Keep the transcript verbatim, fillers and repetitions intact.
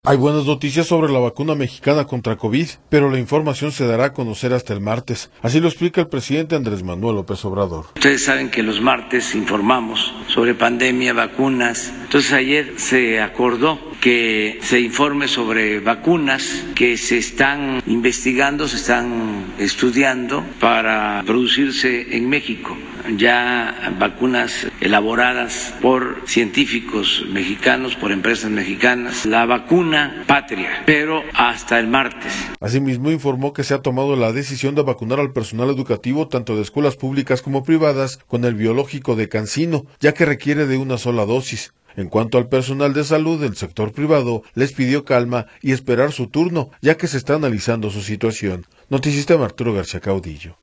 Hay buenas noticias sobre la vacuna mexicana contra COVID, pero la información se dará a conocer hasta el martes. Así lo explica el presidente Andrés Manuel López Obrador. Ustedes saben que los martes informamos sobre pandemia, vacunas. Entonces ayer se acordó que se informe sobre vacunas que se están investigando, se están estudiando para producirse en México. Ya vacunas elaboradas por científicos mexicanos, por empresas mexicanas. La vacuna patria, pero hasta el martes. Asimismo informó que se ha tomado la decisión de vacunar al personal educativo tanto de escuelas públicas como privadas con el biológico de CanSino, ya que requiere de una sola dosis. En cuanto al personal de salud del sector privado, les pidió calma y esperar su turno, ya que se está analizando su situación. Noticista Arturo García Caudillo.